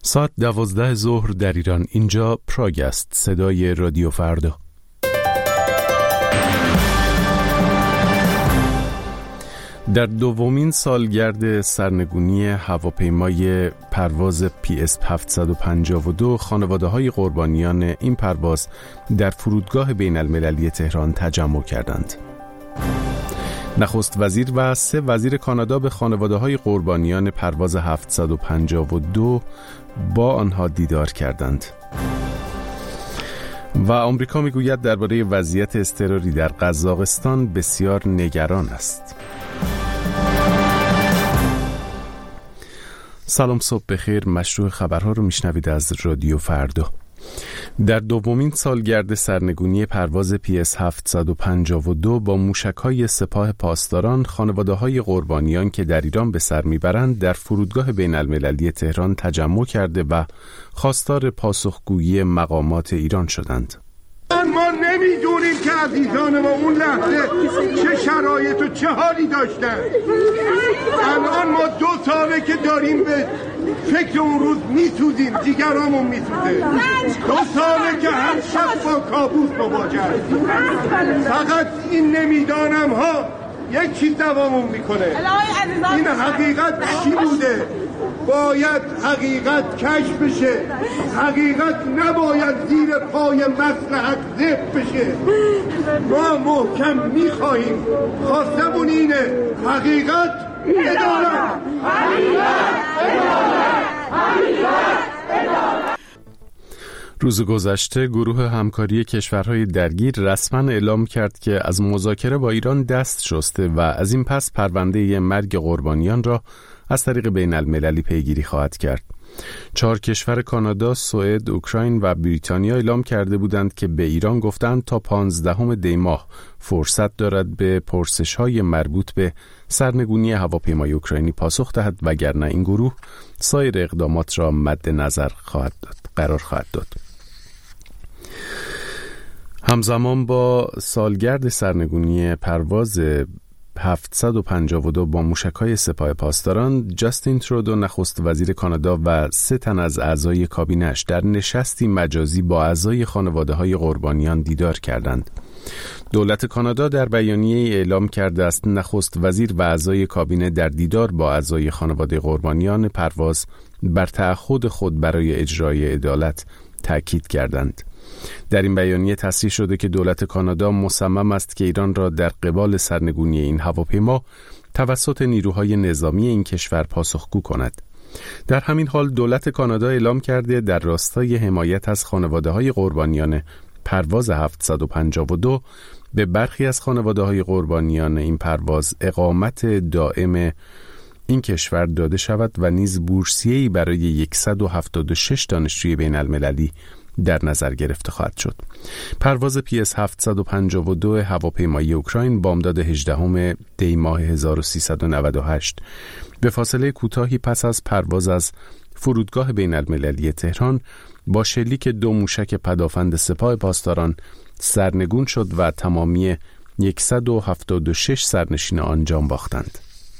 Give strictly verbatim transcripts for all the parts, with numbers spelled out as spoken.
ساعت دوازده ظهر در ایران. اینجا پراگ است، صدای رادیو فردا. در دومین سالگرد سرنگونی هواپیمای پرواز پی اس هفتصد و پنجاه و دو خانواده‌های قربانیان این پرواز در فرودگاه بین المللی تهران تجمع کردند. نخست وزیر و سه وزیر کانادا به خانواده‌های قربانیان پرواز هفتصد و پنجاه و دو با آنها دیدار کردند. و آمریکا میگوید درباره وضعیت اضطراری در قزاقستان بسیار نگران است. سلام، صبح بخیر. مشروع خبرها رو میشنوید از رادیو فردا. در دومین سالگرد سرنگونی پرواز پی اس هفتصد و پنجاه و دو با موشک‌های سپاه پاسداران خانواده‌های قربانیان که در ایران به سر میبرند در فرودگاه بین المللی تهران تجمع کرده و خواستار پاسخگویی مقامات ایران شدند. ما نمیدونیم که عزیزان ما اون لحظه چه شرایط و چه حالی داشتن. الان ما دو ساله که داریم به فکر اون روز میسوزیم، جیگرامون میسوزه. دو ساله که هر شب با کابوس مواجه هستیم. فقط این نمیدانم ها یک چیز دوامون میکنه. این حقیقت چی بوده؟ باید حقیقت کشف بشه. حقیقت نباید زیر پای مصلحت ذبح بشه. ما محکم میخواهیم، خواستمون اینه: حقیقت عدالت، حقیقت عدالت، حقیقت عدالت. روز گذشته گروه همکاری کشورهای درگیر رسما اعلام کرد که از مذاکره با ایران دست شسته و از این پس پرونده مرگ قربانیان را از طریق بین المللی پیگیری خواهد کرد. چهار کشور کانادا، سوئد، اوکراین و بریتانیا اعلام کرده بودند که به ایران گفتند تا پانزدهم دی ماه فرصت دارد به پرسش‌های مربوط به سرنگونی هواپیمای اوکراینی پاسخ دهد، وگرنه این گروه سایر اقدامات را مد نظر خواهد داد قرار خواهد داد. همزمان با سالگرد سرنگونی پرواز هفتصد و پنجاه و دو با موشک‌های سپاه پاسداران، جاستین ترودو نخست وزیر کانادا و سه تن از اعضای کابینه‌اش در نشستی مجازی با اعضای خانواده‌های قربانیان دیدار کردند. دولت کانادا در بیانیه اعلام کرده است نخست وزیر و اعضای کابینه در دیدار با اعضای خانواده قربانیان پرواز بر تعهد خود برای اجرای عدالت تأکید کردند. در این بیانیه تصریح شده که دولت کانادا مصمم است که ایران را در قبال سرنگونی این هواپیما توسط نیروهای نظامی این کشور پاسخگو کند. در همین حال دولت کانادا اعلام کرده در راستای حمایت از خانواده‌های قربانیان پرواز هفتصد و پنجاه و دو به برخی از خانواده‌های قربانیان این پرواز اقامت دائم این کشور داده شود و نیز بورسیه‌ای برای صد و هفتاد و شش دانشجوی بین المللی در نظر گرفته خواهد شد. پرواز پی اس هفتصد و پنجاه و دو هواپیمای اوکراین بامداد هجدهم دی ماه هزار و سیصد و نود و هشت به فاصله کوتاهی پس از پرواز از فرودگاه بین المللی تهران با شلیک دو موشک پدافند سپاه پاسداران سرنگون شد و تمامی صد و هفتاد و شش سرنشین آن جان باختند.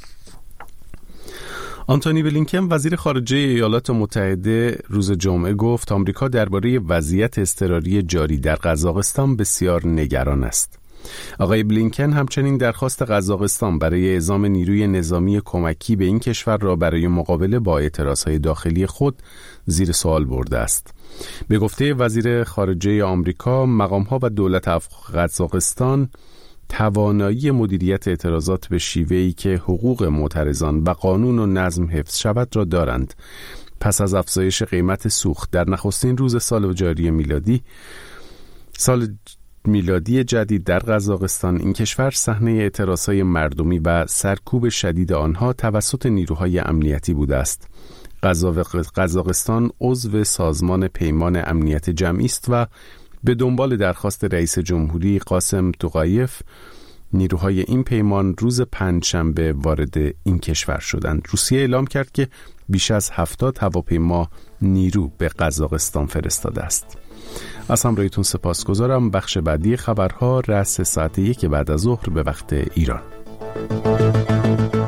آنتونی بلینکن وزیر خارجه ایالات متحده روز جمعه گفت آمریکا درباره وضعیت اضطراری جاری در قزاقستان بسیار نگران است. آقای بلینکن همچنین درخواست قزاقستان برای اعزام نیروی نظامی کمکی به این کشور را برای مقابله با اعتراضهای داخلی خود زیر سوال برده است. به گفته وزیر خارجه آمریکا، مقام‌ها و دولت قزاقستان توانایی مدیریت اعتراضات به شیوهی که حقوق معترضان و قانون و نظم حفظ شود را دارند. پس از افزایش قیمت سوخت در نخستین روز سال جاری میلادی سال میلادی جدید در قزاقستان، این کشور صحنه اعتراضهای مردمی و سرکوب شدید آنها توسط نیروهای امنیتی بوده است. قزاقستان عضو سازمان پیمان امنیت جمعی است و به دنبال درخواست رئیس جمهوری قاسم توقایف نیروهای این پیمان روز پنجشنبه وارد این کشور شدند. روسیه اعلام کرد که بیش از هفتاد هواپیما نیرو به قزاقستان فرستاده است. از همراهیتون سپاسگزارم. بخش بعدی خبرها رأس ساعت یک بعد از ظهر به وقت ایران.